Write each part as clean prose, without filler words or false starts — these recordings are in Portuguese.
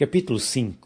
Capítulo 5.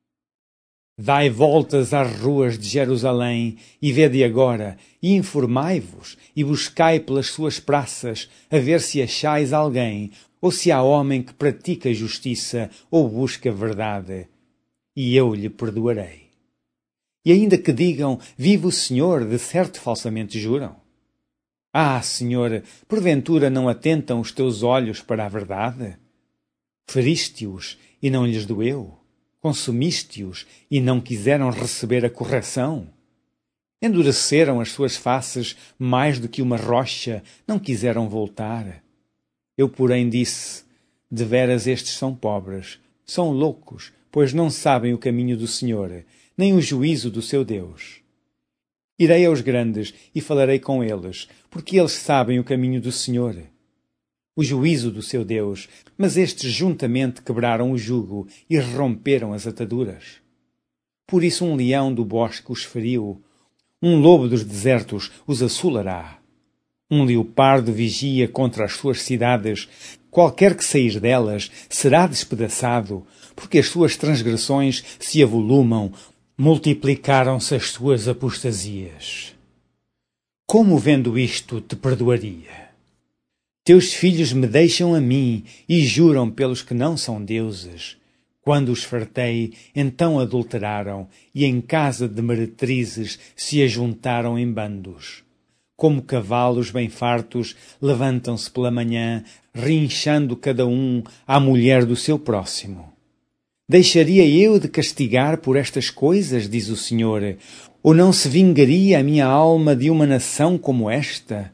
Dai voltas às ruas de Jerusalém, e vede agora, e informai-vos, e buscai pelas suas praças, a ver se achais alguém, ou se há homem que pratica justiça, ou busca verdade, e eu lhe perdoarei. E ainda que digam, vive o Senhor, de certo falsamente juram. Ah, Senhor, porventura não atentam os teus olhos para a verdade? Feriste-os, e não lhes doeu? Consumiste-os, e não quiseram receber a correção? Endureceram as suas faces mais do que uma rocha, não quiseram voltar. Eu, porém, disse, deveras estes são pobres, são loucos, pois não sabem o caminho do Senhor, nem o juízo do seu Deus. Irei aos grandes e falarei com eles, porque eles sabem o caminho do Senhor, o juízo do seu Deus, mas estes juntamente quebraram o jugo e romperam as ataduras. Por isso um leão do bosque os feriu, um lobo dos desertos os assolará. Um leopardo vigia contra as suas cidades, qualquer que sair delas será despedaçado, porque as suas transgressões se avolumam, multiplicaram-se as suas apostasias. Como vendo isto te perdoaria? Teus filhos me deixam a mim e juram pelos que não são deuses. Quando os fartei, então adulteraram, e em casa de meretrizes se ajuntaram em bandos. Como cavalos bem fartos, levantam-se pela manhã, rinchando cada um à mulher do seu próximo. Deixaria eu de castigar por estas coisas, diz o Senhor, ou não se vingaria a minha alma de uma nação como esta?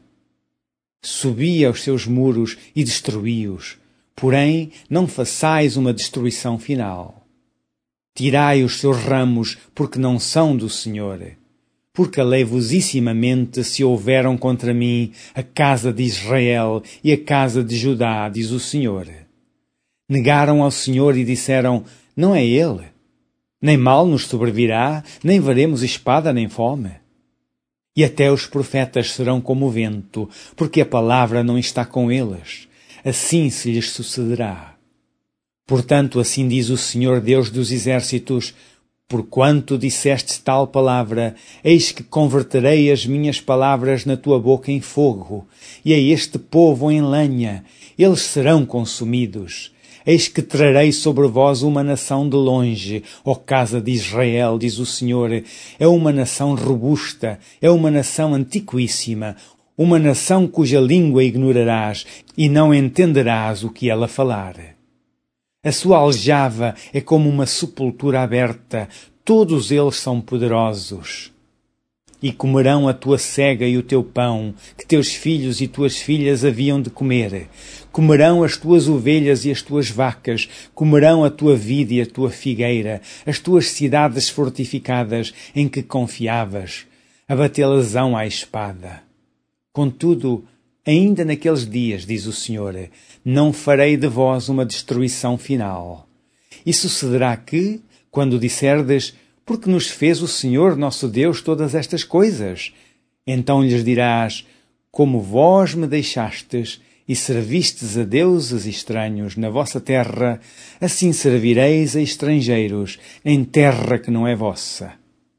Subi aos seus muros e destruí-os, porém não façais uma destruição final. Tirai os seus ramos, porque não são do Senhor. Porque alevosissimamente se houveram contra mim a casa de Israel e a casa de Judá, diz o Senhor. Negaram ao Senhor e disseram, não é Ele. Nem mal nos sobrevirá, nem veremos espada nem fome. E até os profetas serão como o vento, porque a palavra não está com eles. Assim se lhes sucederá. Portanto, assim diz o Senhor Deus dos exércitos, porquanto disseste tal palavra, eis que converterei as minhas palavras na tua boca em fogo, e a este povo em lenha, eles serão consumidos. Eis que trarei sobre vós uma nação de longe, ó casa de Israel, diz o Senhor. É uma nação robusta, é uma nação antiquíssima, uma nação cuja língua ignorarás e não entenderás o que ela falar. A sua aljava é como uma sepultura aberta, todos eles são poderosos. E comerão a tua sega e o teu pão, que teus filhos e tuas filhas haviam de comer. Comerão as tuas ovelhas e as tuas vacas, comerão a tua vide e a tua figueira, as tuas cidades fortificadas em que confiavas, abatê-las-ão à espada. Contudo, ainda naqueles dias, diz o Senhor, não farei de vós uma destruição final. E sucederá que, quando disserdes, porque nos fez o Senhor nosso Deus todas estas coisas? Então lhes dirás, como vós me deixastes e servistes a deuses estranhos na vossa terra, assim servireis a estrangeiros em terra que não é vossa.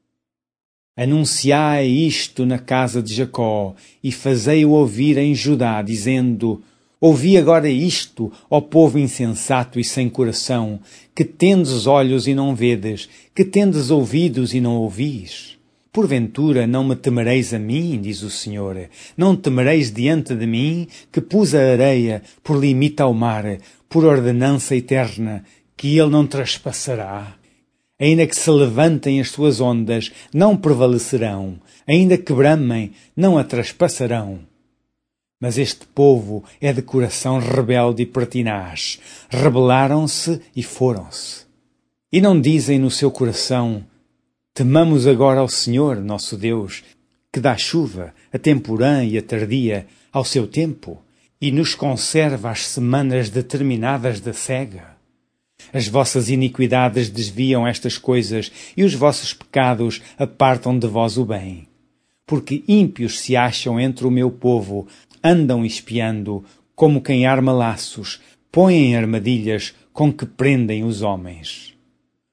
Anunciai isto na casa de Jacó e fazei-o ouvir em Judá, dizendo, ouvi agora isto, ó povo insensato e sem coração, que tendes olhos e não vedes, que tendes ouvidos e não ouvis. Porventura não me temereis a mim, diz o Senhor, não temereis diante de mim, que pus a areia por limite ao mar, por ordenança eterna, que ele não traspassará. Ainda que se levantem as suas ondas, não prevalecerão, ainda que bramem, não a traspassarão. Mas este povo é de coração rebelde e pertinaz. Rebelaram-se e foram-se. E não dizem no seu coração, temamos agora ao Senhor, nosso Deus, que dá chuva, a temporã e a tardia, ao seu tempo, e nos conserva as semanas determinadas da cega. As vossas iniquidades desviam estas coisas, e os vossos pecados apartam de vós o bem. Porque ímpios se acham entre o meu povo, andam espiando, como quem arma laços, põem armadilhas com que prendem os homens.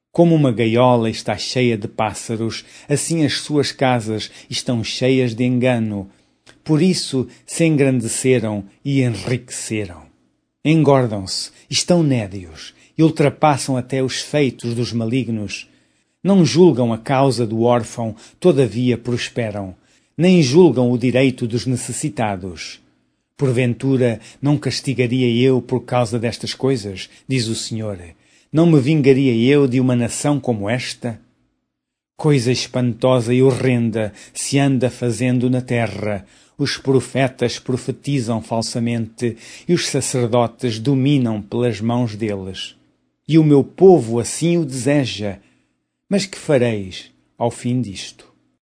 Como uma gaiola está cheia de pássaros, assim as suas casas estão cheias de engano. Por isso se engrandeceram e enriqueceram. Engordam-se, estão nédios e ultrapassam até os feitos dos malignos. Não julgam a causa do órfão, todavia prosperam, nem julgam o direito dos necessitados. Porventura, não castigaria eu por causa destas coisas, diz o Senhor. Não me vingaria eu de uma nação como esta? Coisa espantosa e horrenda se anda fazendo na terra. Os profetas profetizam falsamente e os sacerdotes dominam pelas mãos deles. E o meu povo assim o deseja. Mas que fareis ao fim disto?